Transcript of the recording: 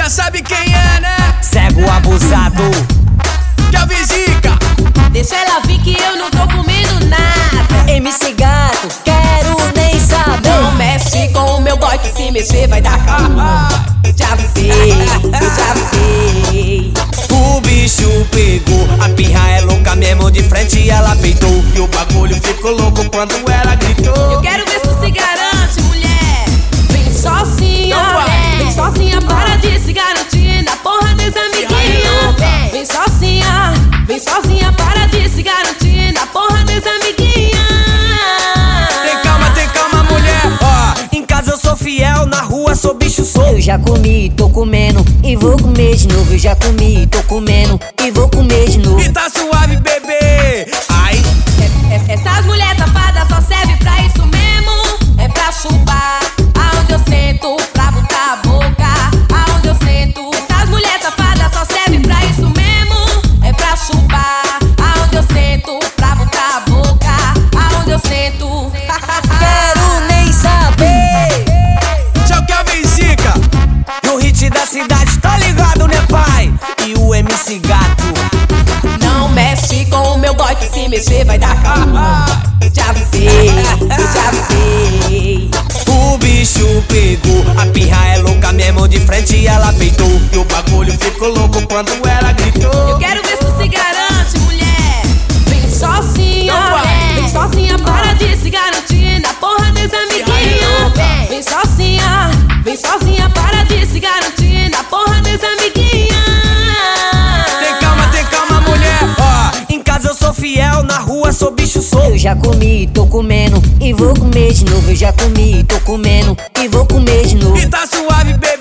já sabe quem é, né? Cego abusado, Kelvin Zica. Deixa ela vir que eu não tô comendo nada. MC Gato, quero nem saber. Não mexe com o meu boy que se mexer vai dar calma. Eu já avisei, eu já avisei. O bicho pegou, a pirra é louca mesmo, de frente ela peitou. E o bagulho ficou louco quando ela gritou. Eu quero ver se tu se garante, mulher. Vem sozinha, Então vai. vem sozinha, para de se garantir na porra das amiguinhas. Vem sozinha, para de se garantir na porra das amiguinhas. Tem calma, mulher. Ó, em casa eu sou fiel, na rua sou bicho solto. Eu já comi, tô comendo e vou comer de novo. Eu já comi, tô comendo e vou comer de novo. E tá suave, bebê. Ai, Essas mulheres safadas só servem pra isso mesmo. É pra chupar, aonde eu sento, pra botar a boca, aonde eu sento. Essas mulheres safadas só servem pra isso mesmo. É pra chupar, aonde eu sento, pra botar a boca, aonde eu sento. Quero nem saber. tchau, Kelvin Zica. No hit da cidade, tá ligado, né, pai? E o MC Gato. Não mexe com o meu boy que se mexer vai dar calma. Eu já avisei, eu já avisei. O bicho pegou, a pirra é louca mesmo, de frente ela peitou. E o bagulho ficou louco quando ela gritou. Eu quero ver se tu se garante, mulher. Vem sozinha, Então vai. vem sozinha, para de se garantir na porra das amiguinhas. Vem sozinha, para de se garantir na porra das amiguinhas. Tem calma, mulher. Ó, em casa eu sou fiel, na rua sou bicho solto. Eu já comi, tô comendo e vou comer de novo. Eu já comi, tô comendo e vou comer de novo. E tá suave, bebê.